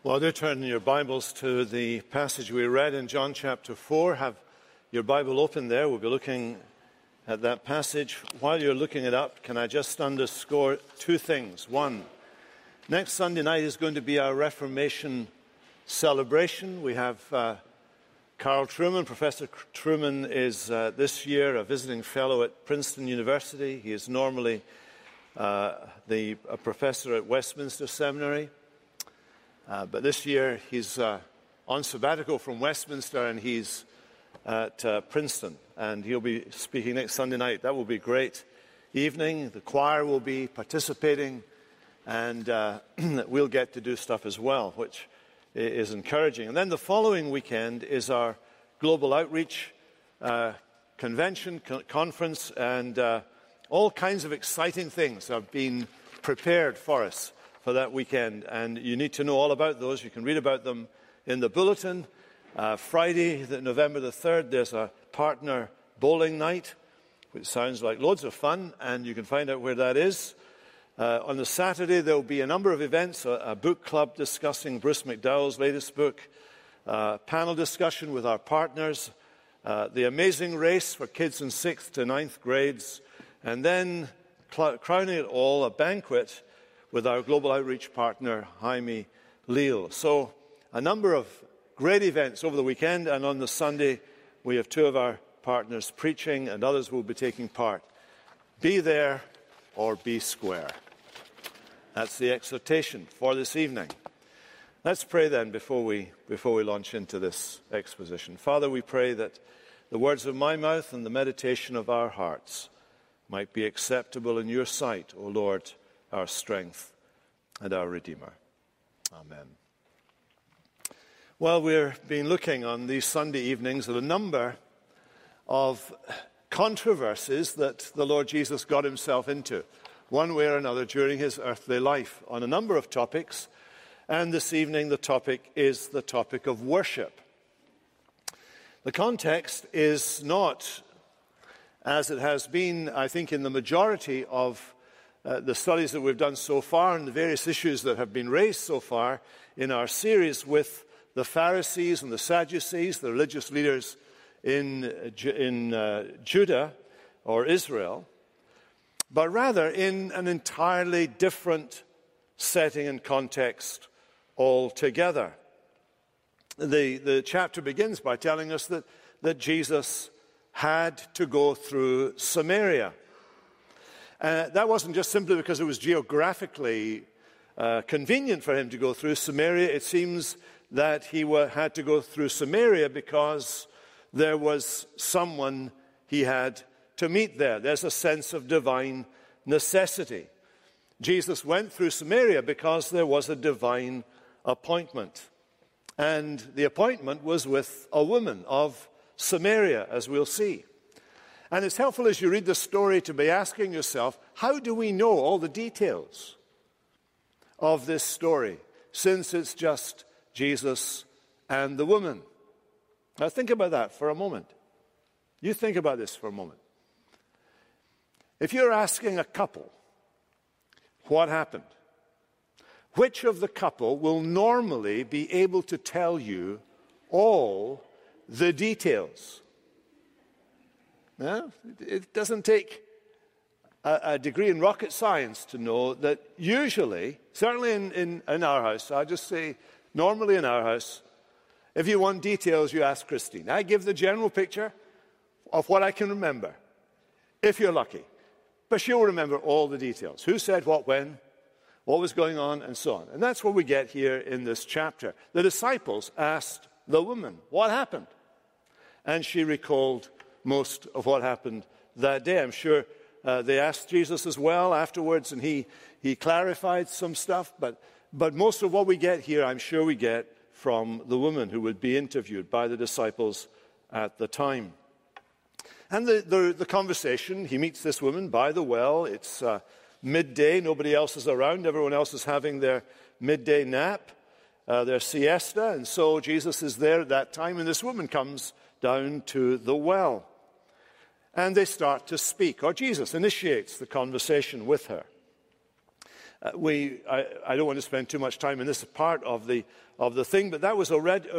Well, do turn your Bibles to the passage we read in John chapter 4. Have your Bible open there. We'll be looking at that passage. While you're looking it up, can I just underscore two things? One, next Sunday night is going to be our Reformation celebration. We have Carl Trueman. Professor Trueman is this year a visiting fellow at Princeton University. He is normally a professor at Westminster Seminary. But this year he's on sabbatical from Westminster and he's at Princeton. And he'll be speaking next Sunday night. That will be a great evening. The choir will be participating and we'll get to do stuff as well, which is encouraging. And then the following weekend is our Global Outreach Convention, conference, and all kinds of exciting things have been prepared for us for that weekend, and you need to know all about those. You can read about them in the bulletin. Friday, November the 3rd, there's a partner bowling night, which sounds like loads of fun, and you can find out where that is. On the Saturday, there will be a number of events, a book club discussing Bruce McDowell's latest book, panel discussion with our partners, the Amazing Race for kids in 6th to 9th grades, and then crowning it all, a banquet with our global outreach partner, Jaime Leal. So a number of great events over the weekend, and on the Sunday we have two of our partners preaching and others will be taking part. Be there or be square. That's the exhortation for this evening. Let's pray then before we launch into this exposition. Father, we pray that the words of my mouth and the meditation of our hearts might be acceptable in your sight, O Lord, our strength and our Redeemer. Amen. Well, we've been looking on these Sunday evenings at a number of controversies that the Lord Jesus got himself into, one way or another, during his earthly life, on a number of topics. And this evening, the topic is the topic of worship. The context is not, as it has been, I think, in the majority of the studies that we've done so far and the various issues that have been raised so far in our series with the Pharisees and the Sadducees, the religious leaders in Judah or Israel, but rather in an entirely different setting and context altogether. The chapter begins by telling us that Jesus had to go through Samaria. That wasn't just simply because it was geographically convenient for him to go through Samaria. It seems that he had to go through Samaria because there was someone he had to meet there. There's a sense of divine necessity. Jesus went through Samaria because there was a divine appointment. And the appointment was with a woman of Samaria, as we'll see. And it's helpful as you read the story to be asking yourself, how do we know all the details of this story, since it's just Jesus and the woman? Now think about that for a moment. You think about this for a moment. If you're asking a couple, what happened? Which of the couple will normally be able to tell you all the details? No, it doesn't take a degree in rocket science to know that usually, certainly in our house, I'll just say normally in our house, if you want details, you ask Christine. I give the general picture of what I can remember, if you're lucky. But she'll remember all the details. Who said what when, what was going on, and so on. And that's what we get here in this chapter. The disciples asked the woman, what happened? And she recalled most of what happened that day. I'm sure they asked Jesus as well afterwards, and he clarified some stuff. But most of what we get here, I'm sure we get from the woman who would be interviewed by the disciples at the time. And the conversation, he meets this woman by the well. It's midday. Nobody else is around. Everyone else is having their midday nap, their siesta. And so Jesus is there at that time, and this woman comes down to the well. And they start to speak, or Jesus initiates the conversation with her. I don't want to spend too much time in this part of the thing, but that was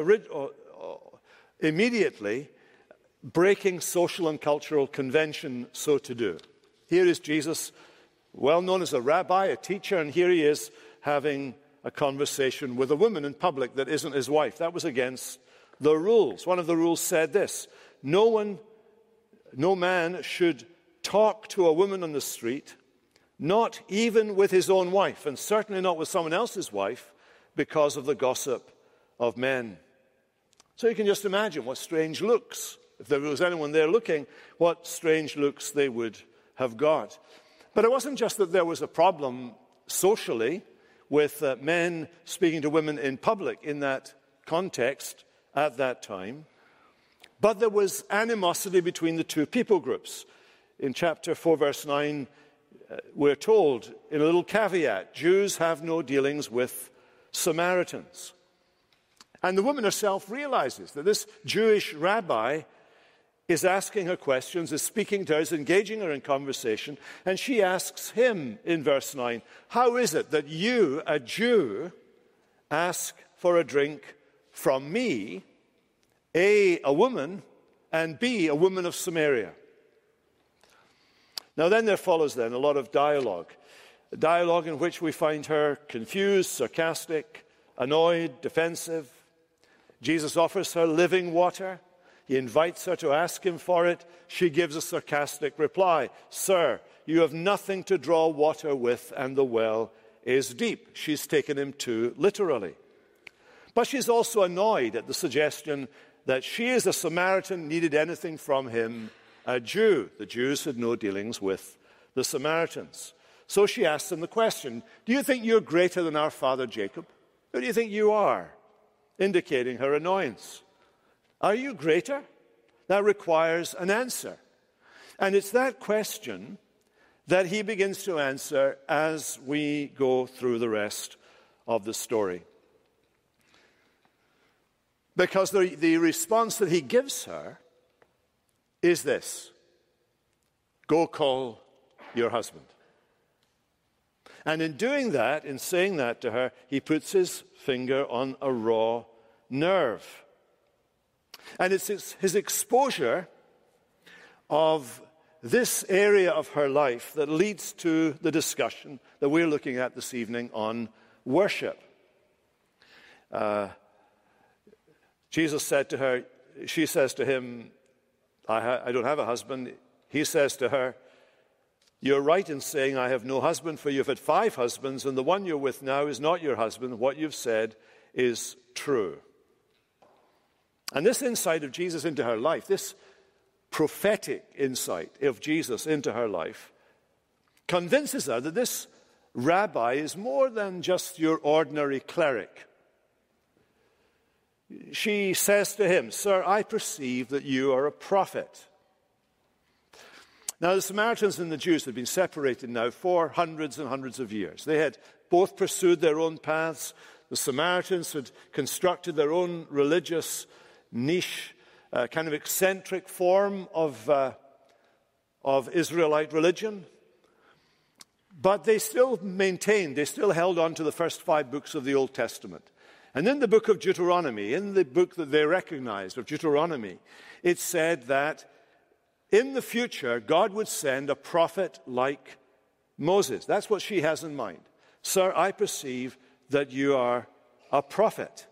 immediately breaking social and cultural convention so to do. Here is Jesus, well known as a rabbi, a teacher, and here he is having a conversation with a woman in public that isn't his wife. That was against the rules. One of the rules said this: no man should talk to a woman on the street, not even with his own wife, and certainly not with someone else's wife, because of the gossip of men. So you can just imagine what strange looks, if there was anyone there looking, what strange looks they would have got. But it wasn't just that there was a problem socially with men speaking to women in public in that context at that time, but there was animosity between the two people groups. In chapter 4, verse 9, we're told, in a little caveat, Jews have no dealings with Samaritans. And the woman herself realizes that this Jewish rabbi is asking her questions, is speaking to her, is engaging her in conversation, and she asks him in verse 9, how is it that you, a Jew, ask for a drink from me, A, a woman, and B, a woman of Samaria? Now then there follows then a lot of dialogue, a dialogue in which we find her confused, sarcastic, annoyed, defensive. Jesus offers her living water. He invites her to ask him for it. She gives a sarcastic reply. Sir, you have nothing to draw water with, and the well is deep. She's taken him too literally. But she's also annoyed at the suggestion that she, as a Samaritan, needed anything from him, a Jew. The Jews had no dealings with the Samaritans. So she asks him the question, do you think you're greater than our father Jacob? Who do you think you are? Indicating her annoyance. Are you greater? That requires an answer. And it's that question that he begins to answer as we go through the rest of the story. Because the response that he gives her is this: go call your husband. And in doing that, in saying that to her, he puts his finger on a raw nerve. And it's his exposure of this area of her life that leads to the discussion that we're looking at this evening on worship. Jesus said to her, she says to him, I don't have a husband. He says to her, you're right in saying I have no husband, for you've had 5 husbands, and the one you're with now is not your husband. What you've said is true. And this insight of Jesus into her life, this prophetic insight of Jesus into her life, convinces her that this rabbi is more than just your ordinary cleric. She says to him, Sir, I perceive that you are a prophet. Now, the Samaritans and the Jews had been separated now for hundreds and hundreds of years. They had both pursued their own paths. The Samaritans had constructed their own religious niche, kind of eccentric form of Israelite religion. But they still held on to the first 5 books of the Old Testament. And in the book of Deuteronomy, in the book that they recognized of Deuteronomy, it said that in the future, God would send a prophet like Moses. That's what she has in mind. Sir, I perceive that you are a prophet.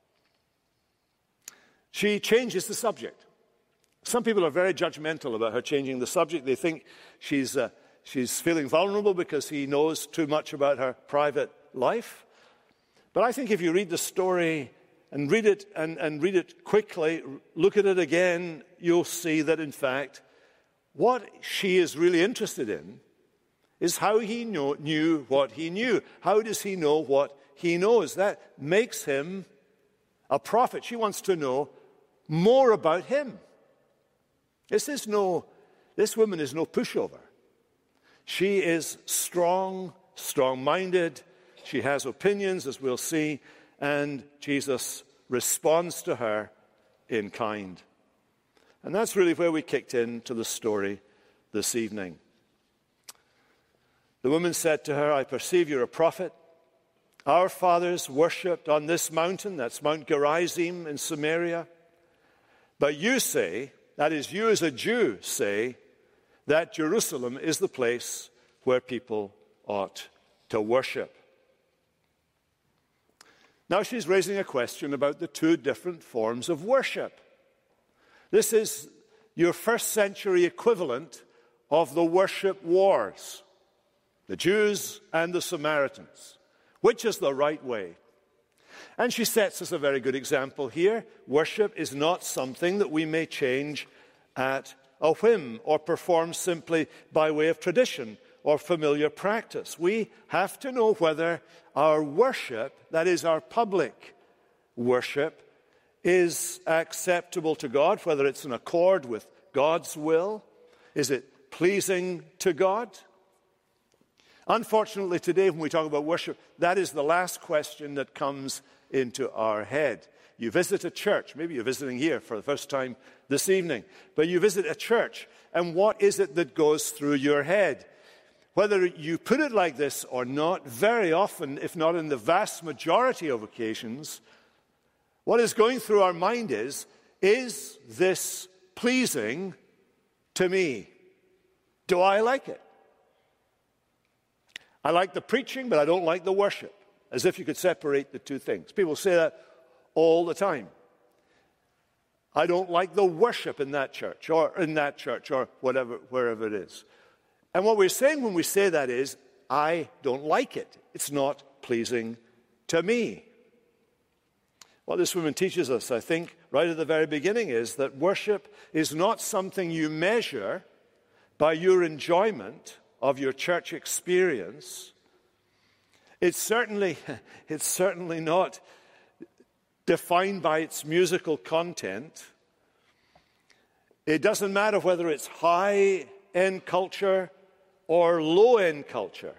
She changes the subject. Some people are very judgmental about her changing the subject. They think she's feeling vulnerable because he knows too much about her private life. But I think if you read the story and read it quickly, look at it again, you'll see that in fact what she is really interested in is how he knew what he knew. How does he know what he knows? That makes him a prophet. She wants to know more about him. This woman is no pushover. She is strong-minded. She has opinions, as we'll see, and Jesus responds to her in kind. And that's really where we kicked into the story this evening. The woman said to her, I perceive you're a prophet. Our fathers worshipped on this mountain, that's Mount Gerizim in Samaria. But you say, that is, you as a Jew say, that Jerusalem is the place where people ought to worship. Now she's raising a question about the two different forms of worship. This is your first century equivalent of the worship wars, the Jews and the Samaritans. Which is the right way? And she sets us a very good example here. Worship is not something that we may change at a whim or perform simply by way of tradition or familiar practice. We have to know whether our worship, that is our public worship, is acceptable to God, whether it's in accord with God's will. Is it pleasing to God? Unfortunately, today when we talk about worship, that is the last question that comes into our head. You visit a church, maybe you're visiting here for the first time this evening, but you visit a church, and what is it that goes through your head? Whether you put it like this or not, very often, if not in the vast majority of occasions, what is going through our mind is this pleasing to me? Do I like it? I like the preaching, but I don't like the worship. As if you could separate the two things. People say that all the time. I don't like the worship in that church or whatever, wherever it is. And what we're saying when we say that is, I don't like it. It's not pleasing to me. What this woman teaches us, I think, right at the very beginning is that worship is not something you measure by your enjoyment of your church experience. It's certainly not defined by its musical content. It doesn't matter whether it's high-end culture or low-end culture.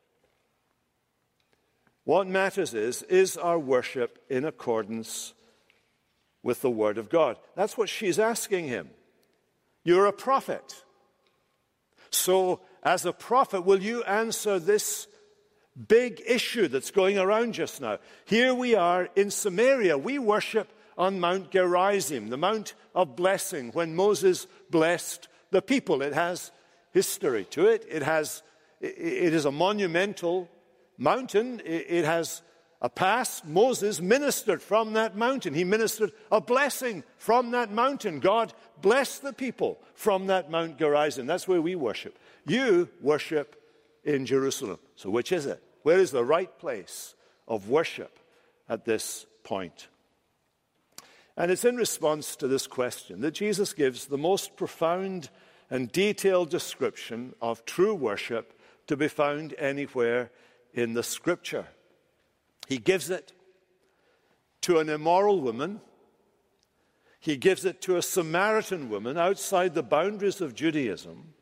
What matters is our worship in accordance with the Word of God? That's what she's asking him. You're a prophet. So, as a prophet, will you answer this big issue that's going around just now? Here we are in Samaria. We worship on Mount Gerizim, the Mount of Blessing, when Moses blessed the people. It has history to it. It is a monumental mountain. It has a past. Moses ministered from that mountain. He ministered a blessing from that mountain. God blessed the people from that Mount Gerizim. That's where we worship. You worship in Jerusalem. So which is it? Where is the right place of worship at this point? And it's in response to this question that Jesus gives the most profound and detailed description of true worship to be found anywhere in the Scripture. He gives it to an immoral woman. He gives it to a Samaritan woman outside the boundaries of Judaism.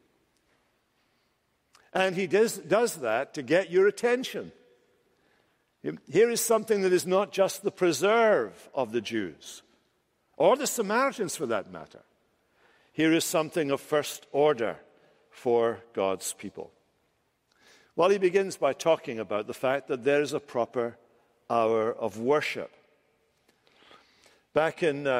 And he does that to get your attention. Here is something that is not just the preserve of the Jews, or the Samaritans for that matter. Here is something of first order for God's people. Well, he begins by talking about the fact that there is a proper hour of worship. Back in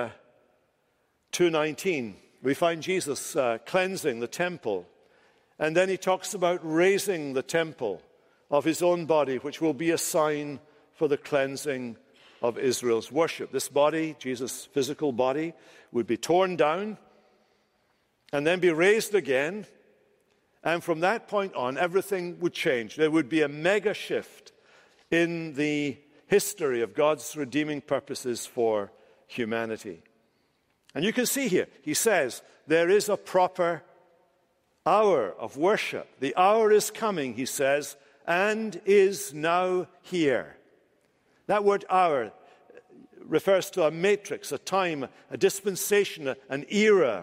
2:19, we find Jesus cleansing the temple. And then he talks about raising the temple of his own body, which will be a sign for the cleansing of Israel's worship. This body, Jesus' physical body, would be torn down and then be raised again. And from that point on, everything would change. There would be a mega shift in the history of God's redeeming purposes for humanity. And you can see here, he says, there is a proper hour of worship. The hour is coming, he says, and is now here. That word hour refers to a matrix, a time, a dispensation, an era.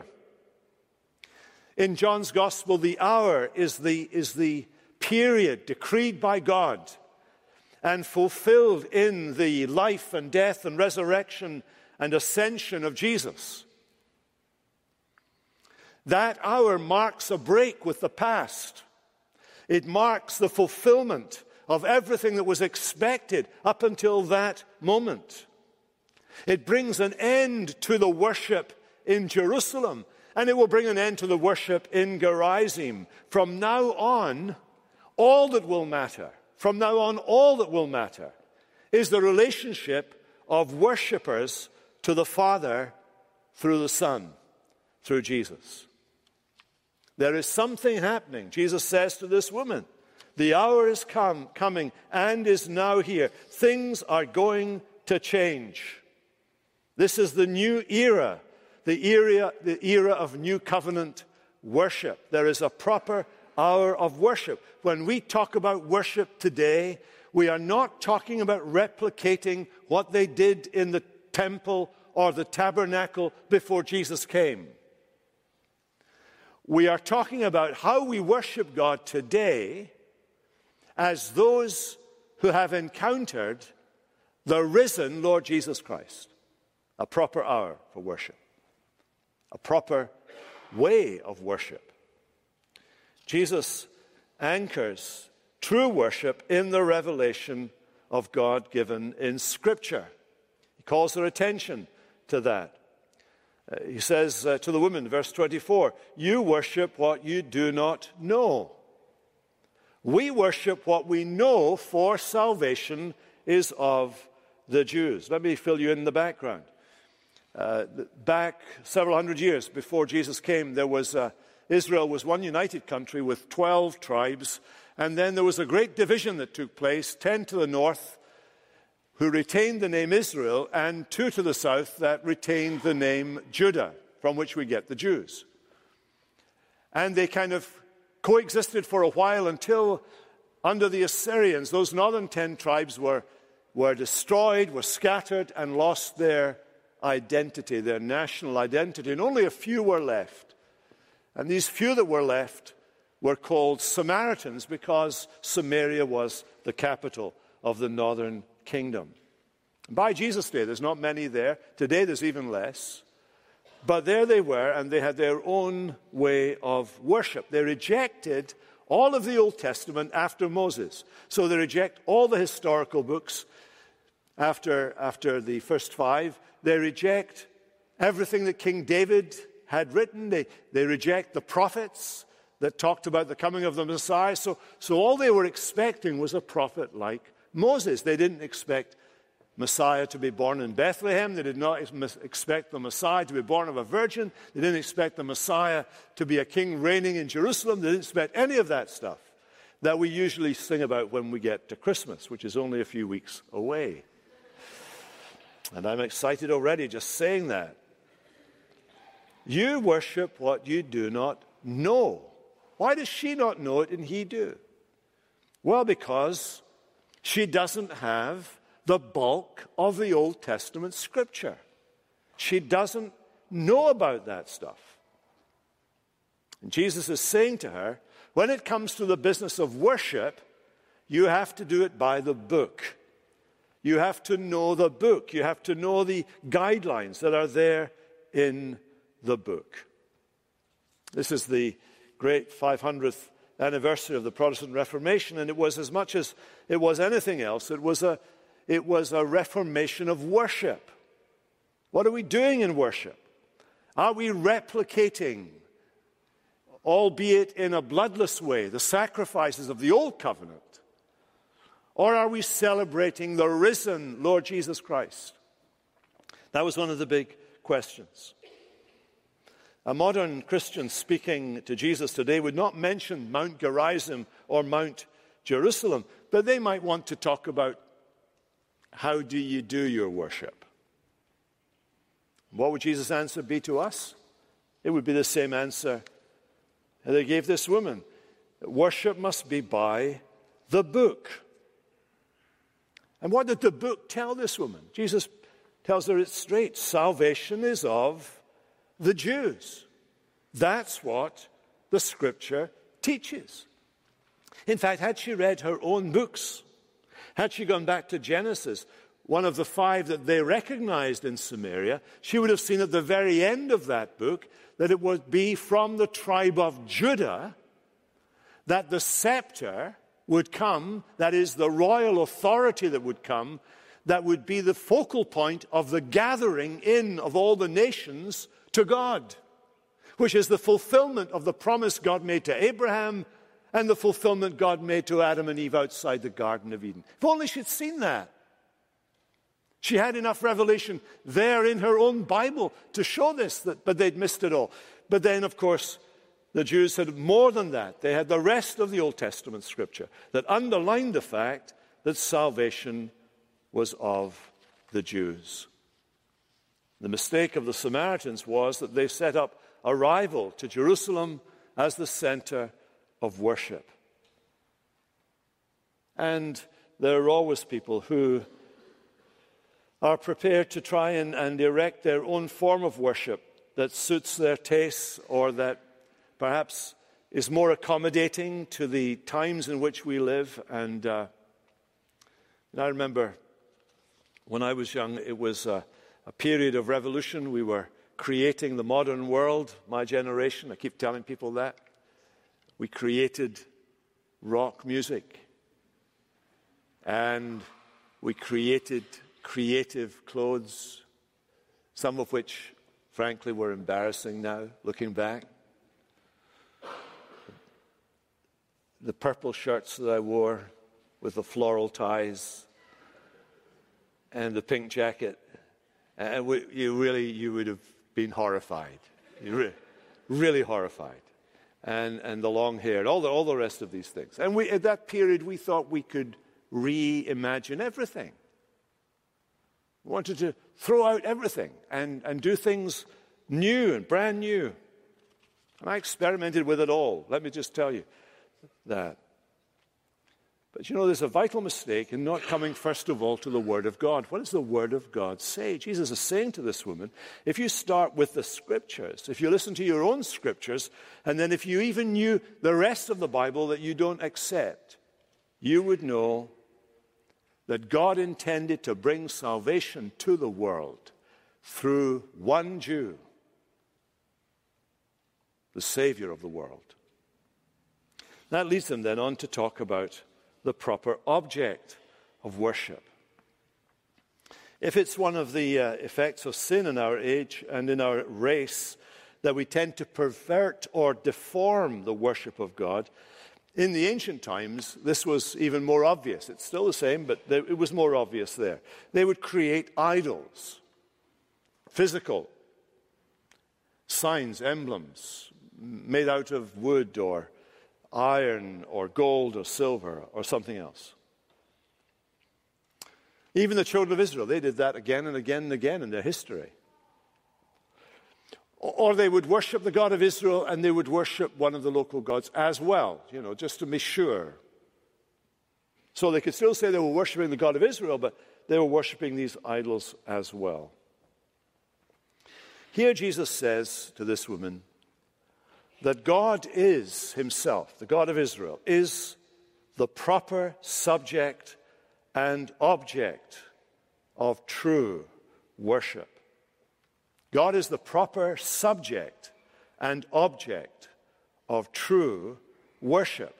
In John's Gospel, the hour is the period decreed by God and fulfilled in the life and death and resurrection and ascension of Jesus. That hour marks a break with the past. It marks the fulfillment of everything that was expected up until that moment. It brings an end to the worship in Jerusalem, and it will bring an end to the worship in Gerizim. From now on, all that will matter is the relationship of worshippers to the Father through the Son, through Jesus. There is something happening. Jesus says to this woman, the hour is coming and is now here. Things are going to change. This is the new era, the era of new covenant worship. There is a proper hour of worship. When we talk about worship today, we are not talking about replicating what they did in the temple or the tabernacle before Jesus came. We are talking about how we worship God today as those who have encountered the risen Lord Jesus Christ. A proper hour for worship. A proper way of worship. Jesus anchors true worship in the revelation of God given in Scripture. He calls their attention to that. He says to the woman, verse 24, you worship what you do not know. We worship what we know, for salvation is of the Jews. Let me fill you in the background. Back several hundred years before Jesus came, Israel was one united country with 12 tribes, and then there was a great division that took place, 10 to the north, who retained the name Israel, and 2 to the south that retained the name Judah, from which we get the Jews. And they kind of coexisted for a while until, under the Assyrians, those northern 10 tribes were destroyed, were scattered, and lost their identity, their national identity, and only a few were left. And these few that were left were called Samaritans because Samaria was the capital of the northern kingdom. By Jesus' day, there's not many there. Today, there's even less. But there they were, and they had their own way of worship. They rejected all of the Old Testament after Moses. So they reject all the historical books after the first 5. They reject everything that King David had written. They reject the prophets that talked about the coming of the Messiah. So all they were expecting was a prophet like Moses. They didn't expect Messiah to be born in Bethlehem. They did not expect the Messiah to be born of a virgin. They didn't expect the Messiah to be a king reigning in Jerusalem. They didn't expect any of that stuff that we usually sing about when we get to Christmas, which is only a few weeks away. And I'm excited already just saying that. You worship what you do not know. Why does she not know it and he do? Well, because she doesn't have the bulk of the Old Testament Scripture. She doesn't know about that stuff. And Jesus is saying to her, when it comes to the business of worship, you have to do it by the book. You have to know the book. You have to know the guidelines that are there in the book. This is the great 500th anniversary of the Protestant Reformation, and it was, as much as it was anything else, it was a reformation of worship. What are we doing in worship? Are we replicating, albeit in a bloodless way, the sacrifices of the Old Covenant? Or are we celebrating the risen Lord Jesus Christ? That was one of the big questions. A modern Christian speaking to Jesus today would not mention Mount Gerizim or Mount Jerusalem, but they might want to talk about, how do you do your worship? What would Jesus' answer be to us? It would be the same answer that they gave this woman. Worship must be by the book. And what did the book tell this woman? Jesus tells her it straight. Salvation is of the Jews. That's what the Scripture teaches. In fact, had she read her own books, had she gone back to Genesis, one of the 5 that they recognized in Samaria, she would have seen at the very end of that book that it would be from the tribe of Judah that the scepter would come, that is, the royal authority that would come, that would be the focal point of the gathering in of all the nations to God, which is the fulfillment of the promise God made to Abraham and the fulfillment God made to Adam and Eve outside the Garden of Eden. If only she'd seen that. She had enough revelation there in her own Bible to show this, but they'd missed it all. But then, of course, the Jews had more than that. They had the rest of the Old Testament scripture that underlined the fact that salvation was of the Jews. The mistake of the Samaritans was that they set up a rival to Jerusalem as the center of worship. And there are always people who are prepared to try and erect their own form of worship that suits their tastes or that perhaps is more accommodating to the times in which we live. And I remember when I was young, it was a period of revolution. We were creating the modern world, my generation. I keep telling people that. We created rock music. And we created creative clothes, some of which, frankly, were embarrassing now, looking back. The purple shirts that I wore with the floral ties and the pink jacket, and you would have been horrified. Really horrified. And the long hair, and all the rest of these things. And at that period, we thought we could reimagine everything. We wanted to throw out everything and do things new and brand new. And I experimented with it all. Let me just tell you that. But there's a vital mistake in not coming first of all to the Word of God. What does the Word of God say? Jesus is saying to this woman, if you start with the Scriptures, if you listen to your own Scriptures, and then if you even knew the rest of the Bible that you don't accept, you would know that God intended to bring salvation to the world through one Jew, the Savior of the world. That leads them then on to talk about the proper object of worship. If it's one of the effects of sin in our age and in our race that we tend to pervert or deform the worship of God, in the ancient times, this was even more obvious. It's still the same, but it was more obvious there. They would create idols, physical signs, emblems, made out of wood or iron or gold or silver or something else. Even the children of Israel, they did that again and again and again in their history. Or they would worship the God of Israel and they would worship one of the local gods as well, just to be sure. So they could still say they were worshiping the God of Israel, but they were worshiping these idols as well. Here Jesus says to this woman that God is himself, the God of Israel, is the proper subject and object of true worship. God is the proper subject and object of true worship.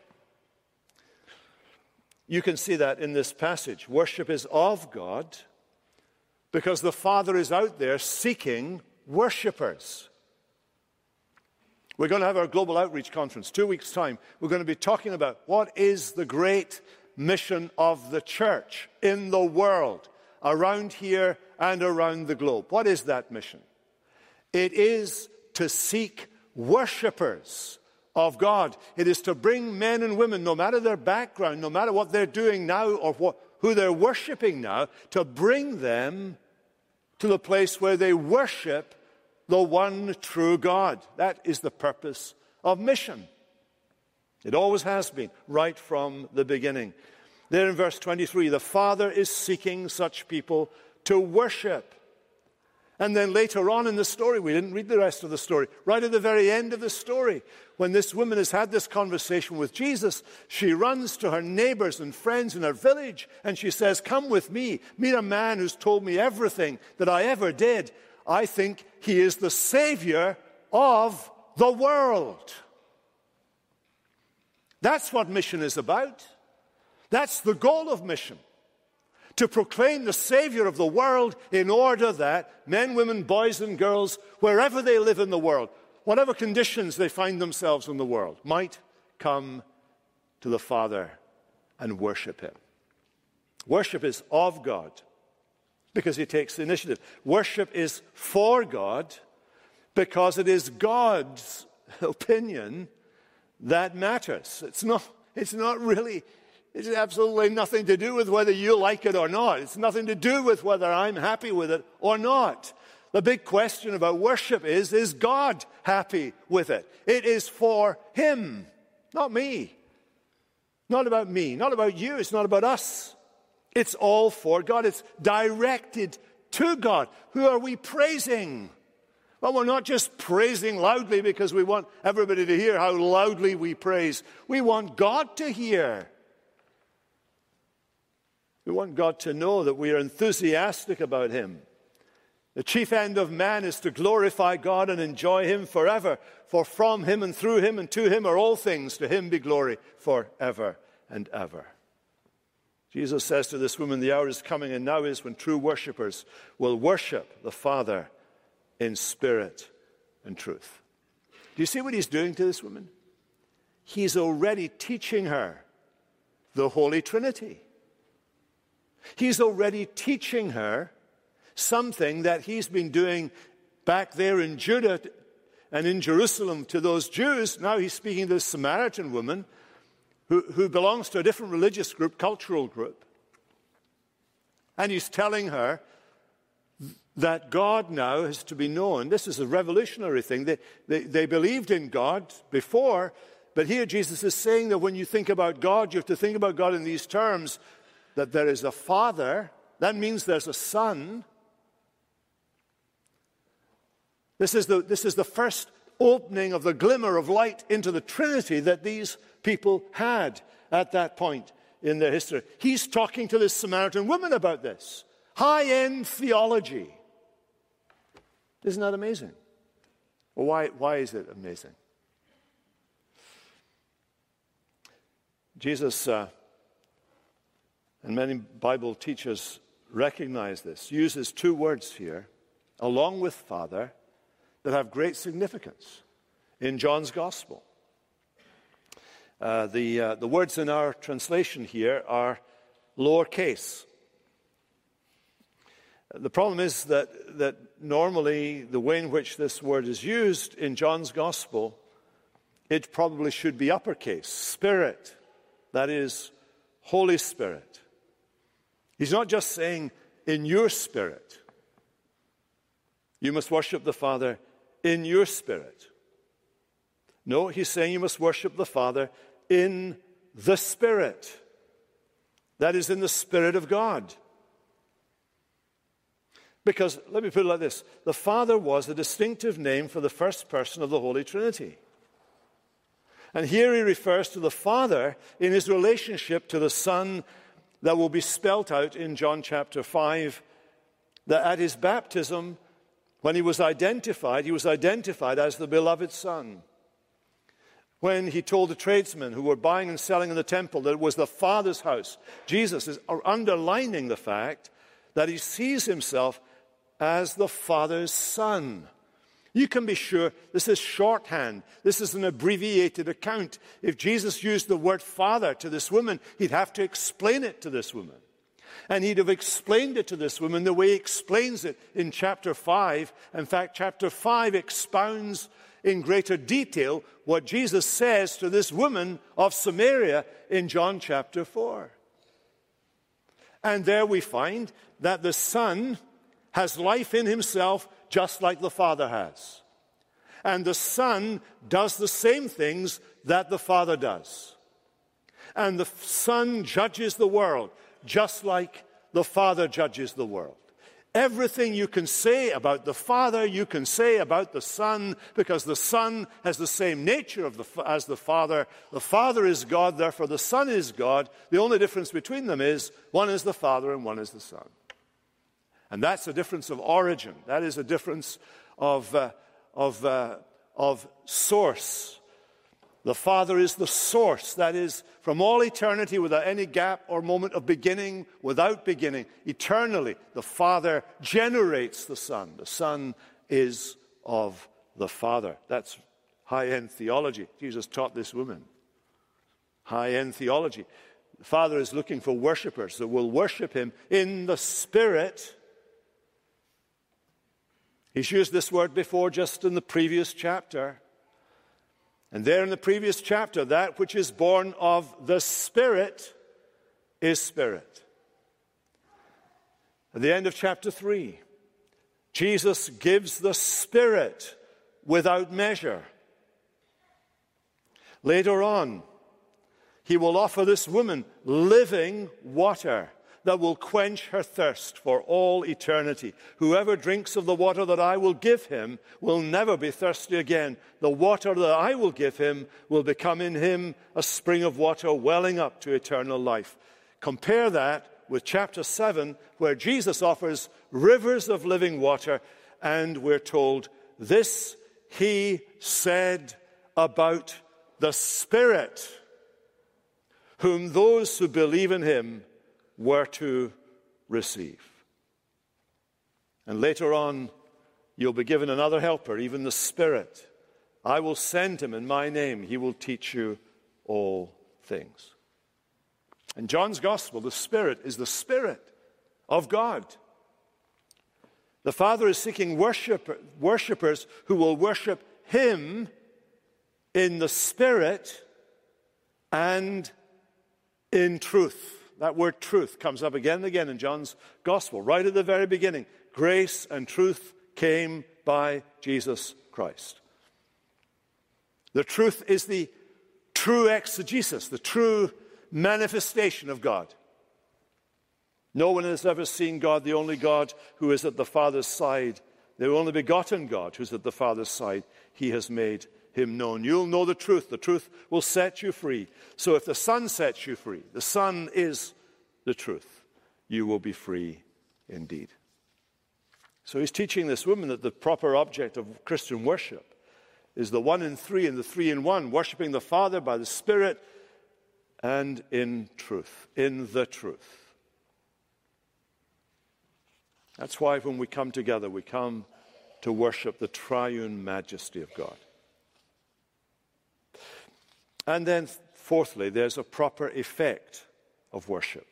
You can see that in this passage. Worship is of God because the Father is out there seeking worshipers. We're going to have our global outreach conference 2 weeks' time. We're going to be talking about what is the great mission of the church in the world, around here and around the globe. What is that mission? It is to seek worshipers of God. It is to bring men and women, no matter their background, no matter what they're doing now or who they're worshiping now, to bring them to the place where they worship the one true God. That is the purpose of mission. It always has been, right from the beginning. There in verse 23, the Father is seeking such people to worship. And then later on in the story, we didn't read the rest of the story, right at the very end of the story, when this woman has had this conversation with Jesus, she runs to her neighbors and friends in her village, and she says, come with me, meet a man who's told me everything that I ever did. I think he is the Savior of the world. That's what mission is about. That's the goal of mission. To proclaim the Savior of the world in order that men, women, boys and girls, wherever they live in the world, whatever conditions they find themselves in the world, might come to the Father and worship him. Worship is of God because he takes the initiative. Worship is for God because it is God's opinion that matters. It's absolutely nothing to do with whether you like it or not. It's nothing to do with whether I'm happy with it or not. The big question about worship is God happy with it? It is for him, not me. Not about me, not about you. It's not about us. It's all for God. It's directed to God. Who are we praising? Well, we're not just praising loudly because we want everybody to hear how loudly we praise. We want God to hear. We want God to know that we are enthusiastic about him. The chief end of man is to glorify God and enjoy him forever. For from him and through him and to him are all things. To him be glory forever and ever. Jesus says to this woman, the hour is coming and now is when true worshipers will worship the Father in spirit and truth. Do you see what he's doing to this woman? He's already teaching her the Holy Trinity. He's already teaching her something that he's been doing back there in Judah and in Jerusalem to those Jews. Now he's speaking to this Samaritan woman who belongs to a different religious group, cultural group. And he's telling her that God now is to be known. This is a revolutionary thing. They believed in God before, but here Jesus is saying that when you think about God, you have to think about God in these terms, that there is a Father. That means there's a Son. This is the first opening of the glimmer of light into the Trinity that these people had at that point in their history. He's talking to this Samaritan woman about this. High-end theology. Isn't that amazing? Well, why is it amazing? Jesus and many Bible teachers recognize this, uses two words here, along with Father, that have great significance in John's Gospel. The words in our translation here are lowercase. The problem is that normally the way in which this word is used in John's Gospel, it probably should be uppercase, Spirit, that is, Holy Spirit. He's not just saying, in your spirit. You must worship the Father in your spirit. No, he's saying you must worship the Father in the Spirit. That is, in the Spirit of God. Because, let me put it like this, the Father was a distinctive name for the first person of the Holy Trinity. And here he refers to the Father in his relationship to the Son that will be spelt out in John chapter 5, that at his baptism, when he was identified as the beloved Son. When he told the tradesmen who were buying and selling in the temple that it was the Father's house, Jesus is underlining the fact that he sees himself as the Father's Son. You can be sure this is shorthand. This is an abbreviated account. If Jesus used the word Father to this woman, he'd have to explain it to this woman. And he'd have explained it to this woman the way he explains it in chapter 5. In fact, chapter 5 expounds in greater detail what Jesus says to this woman of Samaria in John chapter 4. And there we find that the Son has life in himself just like the Father has. And the Son does the same things that the Father does. And the Son judges the world just like the Father judges the world. Everything you can say about the Father, you can say about the Son, because the Son has the same nature as the Father. The Father is God, therefore the Son is God. The only difference between them is one is the Father and one is the Son. And that's a difference of origin. That is a difference of source. The Father is the source, that is, from all eternity, without any gap or moment of beginning, without beginning, eternally, the Father generates the Son. The Son is of the Father. That's high-end theology. Jesus taught this woman. High-end theology. The Father is looking for worshipers that will worship him in the Spirit. He's used this word before just in the previous chapter. And there in the previous chapter, that which is born of the Spirit is spirit. At the end of chapter 3, Jesus gives the Spirit without measure. Later on, he will offer this woman living water that will quench her thirst for all eternity. Whoever drinks of the water that I will give him will never be thirsty again. The water that I will give him will become in him a spring of water welling up to eternal life. Compare that with chapter 7, where Jesus offers rivers of living water, and we're told, this he said about the Spirit, whom those who believe in him were to receive. And later on, you'll be given another helper, even the Spirit. I will send him in my name. He will teach you all things. In John's Gospel, the Spirit is the Spirit of God. The Father is seeking worshipers who will worship him in the Spirit and in truth. That word truth comes up again and again in John's Gospel, right at the very beginning. Grace and truth came by Jesus Christ. The truth is the true exegesis, the true manifestation of God. No one has ever seen God, the only God who is at the Father's side, the only begotten God who's at the Father's side. He has made him known. You'll know the truth. The truth will set you free. So if the Son sets you free, the Son is the truth, you will be free indeed. So he's teaching this woman that the proper object of Christian worship is the one in three and the three in one, worshiping the Father by the Spirit and in truth, in the truth. That's why when we come together, we come to worship the triune majesty of God. And then, fourthly, there's a proper effect of worship.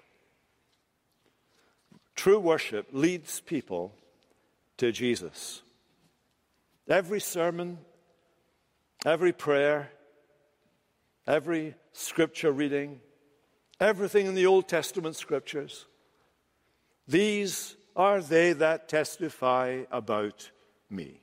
True worship leads people to Jesus. Every sermon, every prayer, every scripture reading, everything in the Old Testament scriptures, these are they that testify about me.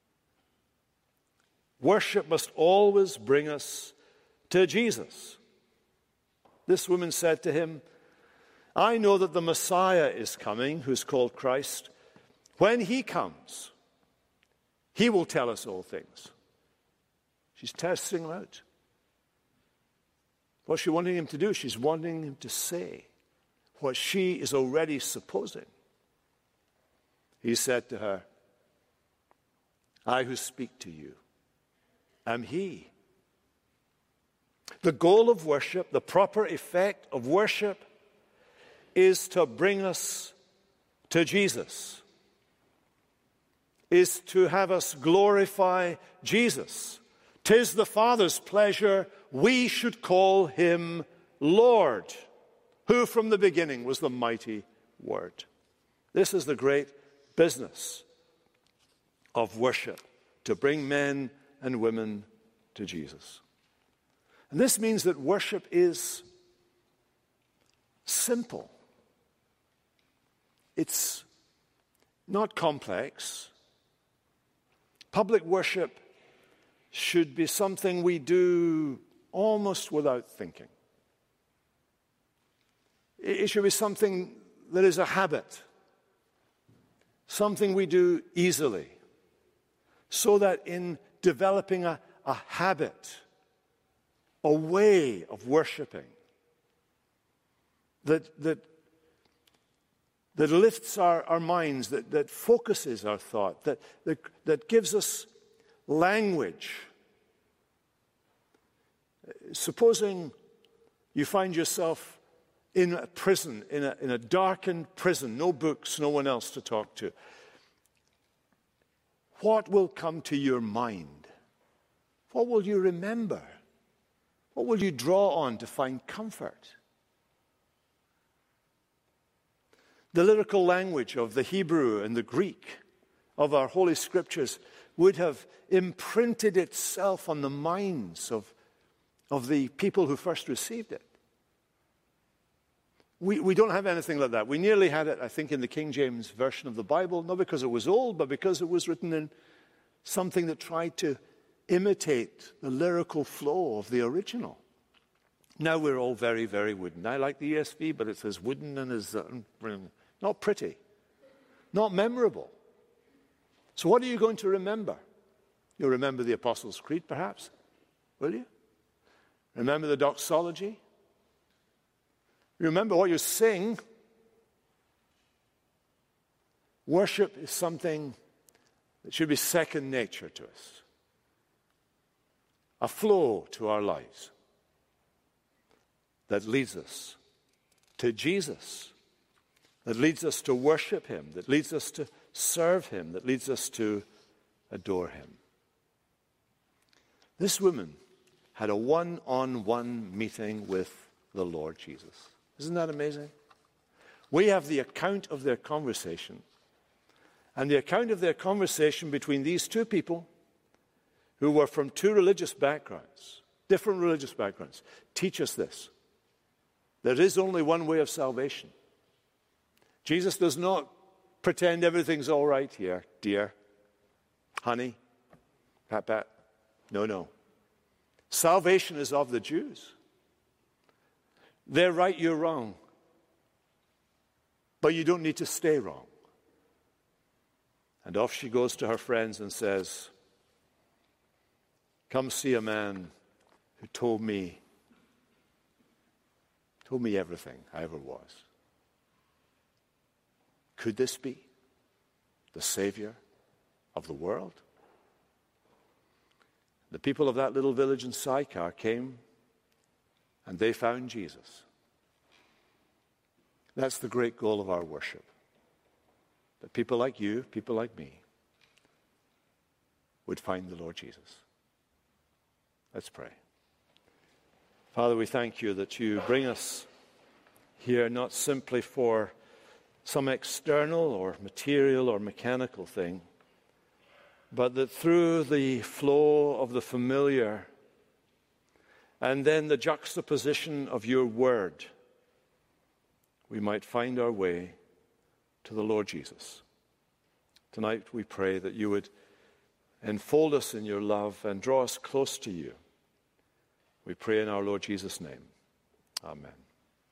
Worship must always bring us to Jesus. This woman said to him, I know that the Messiah is coming, who's called Christ. When he comes, he will tell us all things. She's testing him out. What's she wanting him to do? She's wanting him to say what she is already supposing. He said to her, I who speak to you am he. The goal of worship, the proper effect of worship, is to bring us to Jesus, is to have us glorify Jesus. 'Tis the Father's pleasure we should call him Lord, who from the beginning was the mighty Word. This is the great business of worship, to bring men and women to Jesus. And this means that worship is simple. It's not complex. Public worship should be something we do almost without thinking. It should be something that is a habit, something we do easily, so that in developing a habit, a way of worshiping that lifts our minds, that focuses our thought, that gives us language, Supposing you find yourself in a prison, in a darkened prison, no books, no one else to talk to. What will come to your mind? What will you remember? What will you draw on to find comfort? The lyrical language of the Hebrew and the Greek of our Holy Scriptures would have imprinted itself on the minds of the people who first received it. We don't have anything like that. We nearly had it, I think, in the King James Version of the Bible, not because it was old, but because it was written in something that tried to imitate the lyrical flow of the original. Now we're all very, very wooden. I like the ESV, but it says wooden and is not pretty, not memorable. So what are you going to remember? You'll remember the Apostles' Creed, perhaps. Will you? Remember the doxology? You remember what you sing. Worship is something that should be second nature to us. A flow to our lives that leads us to Jesus, that leads us to worship him, that leads us to serve him, that leads us to adore him. This woman had a one-on-one meeting with the Lord Jesus. Isn't that amazing? We have the account of their conversation. And the account of their conversation between these two people who were from two religious backgrounds, different religious backgrounds, teach us this. There is only one way of salvation. Jesus does not pretend everything's all right here, dear, honey, pat, pat. No. Salvation is of the Jews. They're right, you're wrong. But you don't need to stay wrong. And off she goes to her friends and says, come see a man who told me everything I ever was. Could this be the Savior of the world? The people of that little village in Sychar came and they found Jesus. That's the great goal of our worship. That people like you, people like me, would find the Lord Jesus. Let's pray. Father, we thank you that you bring us here not simply for some external or material or mechanical thing, but that through the flow of the familiar and then the juxtaposition of your word, we might find our way to the Lord Jesus. Tonight we pray that you would enfold us in your love and draw us close to you. We pray in our Lord Jesus' name. Amen.